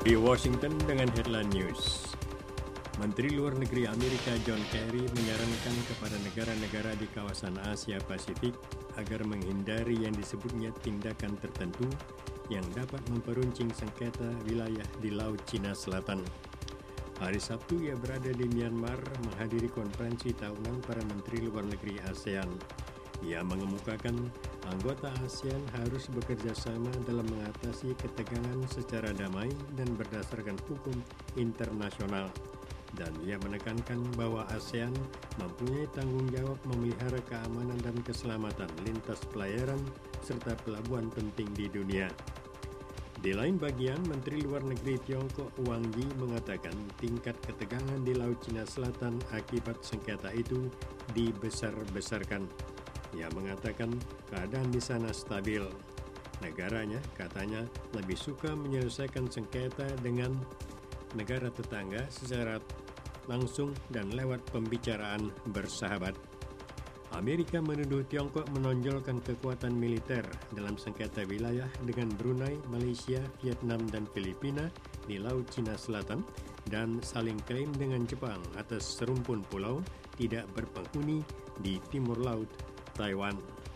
Di Washington dengan headline news. Menteri Luar Negeri Amerika John Kerry menyarankan kepada negara-negara di kawasan Asia Pasifik agar menghindari yang disebutnya tindakan tertentu yang dapat memperuncing sengketa wilayah di Laut Cina Selatan. Hari Sabtu ia berada di Myanmar menghadiri konferensi tahunan para Menteri Luar Negeri ASEAN. Ia mengemukakan anggota ASEAN harus bekerja sama dalam mengatasi ketegangan secara damai dan berdasarkan hukum internasional. Dan ia menekankan bahwa ASEAN mempunyai tanggung jawab memelihara keamanan dan keselamatan lintas pelayaran serta pelabuhan penting di dunia. Di lain bagian, Menteri Luar Negeri Tiongkok Wang Yi mengatakan tingkat ketegangan di Laut Cina Selatan akibat sengketa itu dibesar-besarkan. Ia mengatakan keadaan di sana stabil. Negaranya, katanya, lebih suka menyelesaikan sengketa dengan negara tetangga secara langsung dan lewat pembicaraan bersahabat. Amerika menuduh Tiongkok menonjolkan kekuatan militer dalam sengketa wilayah dengan Brunei, Malaysia, Vietnam, dan Filipina di Laut Cina Selatan dan saling klaim dengan Jepang atas serumpun pulau tidak berpenghuni di timur laut Taiwan.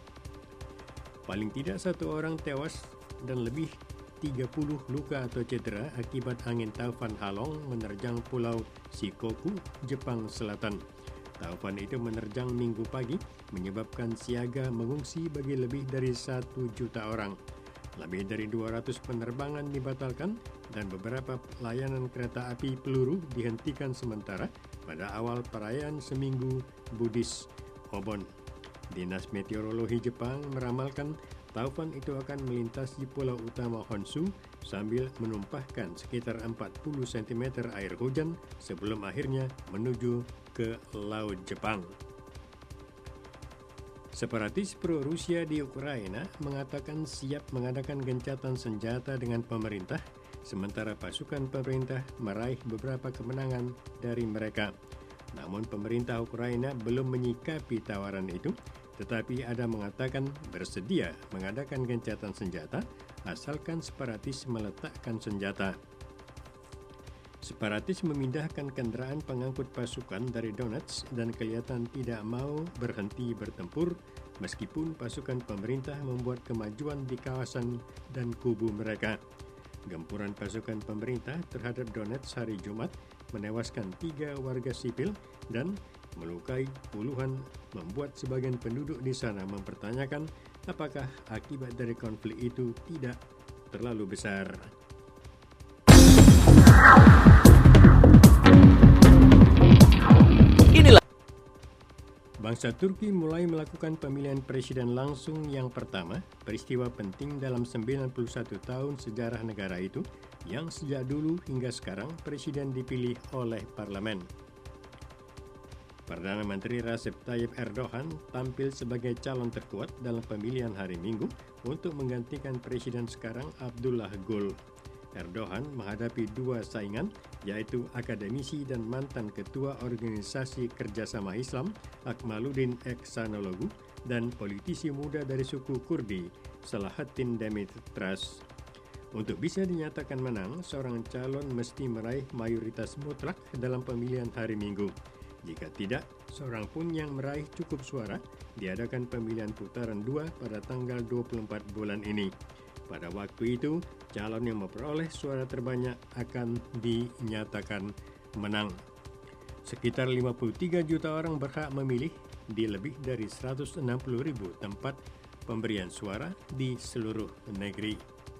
Paling tidak satu orang tewas dan lebih 30 luka atau cedera akibat angin taufan Halong menerjang pulau Shikoku, Jepang Selatan. Taufan itu menerjang Minggu pagi, menyebabkan siaga mengungsi bagi lebih dari 1 juta orang. Lebih dari 200 penerbangan dibatalkan dan beberapa layanan kereta api peluru dihentikan sementara pada awal perayaan seminggu Buddhis Obon. Dinas Meteorologi Jepang meramalkan taufan itu akan melintasi pulau utama Honshu sambil menumpahkan sekitar 40 cm air hujan sebelum akhirnya menuju ke Laut Jepang. Separatis pro-Rusia di Ukraina mengatakan siap mengadakan gencatan senjata dengan pemerintah, sementara pasukan pemerintah meraih beberapa kemenangan dari mereka. Namun pemerintah Ukraina belum menyikapi tawaran itu, tetapi ada mengatakan bersedia mengadakan gencatan senjata asalkan separatis meletakkan senjata. Separatis memindahkan kendaraan pengangkut pasukan dari Donetsk dan kelihatan tidak mau berhenti bertempur meskipun pasukan pemerintah membuat kemajuan di kawasan dan kubu mereka. Gempuran pasukan pemerintah terhadap Donetsk hari Jumat menewaskan 3 warga sipil dan melukai puluhan, membuat sebagian penduduk di sana mempertanyakan apakah akibat dari konflik itu tidak terlalu besar. Bangsa Turki mulai melakukan pemilihan presiden langsung yang pertama, peristiwa penting dalam 91 tahun sejarah negara itu, yang sejak dulu hingga sekarang presiden dipilih oleh parlemen. Perdana Menteri Recep Tayyip Erdogan tampil sebagai calon terkuat dalam pemilihan hari Minggu untuk menggantikan presiden sekarang Abdullah Gül. Erdogan menghadapi 2 saingan, yaitu akademisi dan mantan ketua Organisasi Kerjasama Islam Akmaluddin Ehsanologu dan politisi muda dari suku Kurdi Selahattin Demirtas. Untuk bisa dinyatakan menang, seorang calon mesti meraih mayoritas mutlak dalam pemilihan hari Minggu. Jika tidak, seorang pun yang meraih cukup suara diadakan pemilihan putaran 2 pada tanggal 24 bulan ini. Pada waktu itu, calon yang memperoleh suara terbanyak akan dinyatakan menang. Sekitar 53 juta orang berhak memilih di lebih dari 160.000 tempat pemberian suara di seluruh negeri.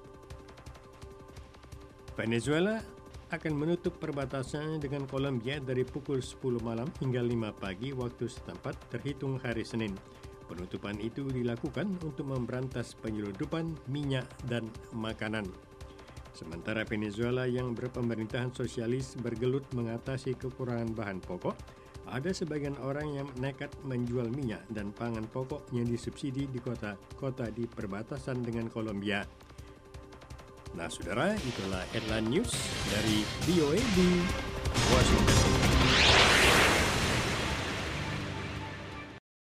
Venezuela akan menutup perbatasannya dengan Kolombia dari pukul 10 malam hingga 5 pagi waktu setempat terhitung hari Senin. Penutupan itu dilakukan untuk memberantas penyeludupan minyak dan makanan. Sementara Venezuela yang berpemerintahan sosialis bergelut mengatasi kekurangan bahan pokok, ada sebagian orang yang nekat menjual minyak dan pangan pokok yang disubsidi di kota-kota di perbatasan dengan Kolombia. Nah, saudara, itulah headline news dari VOA di Washington.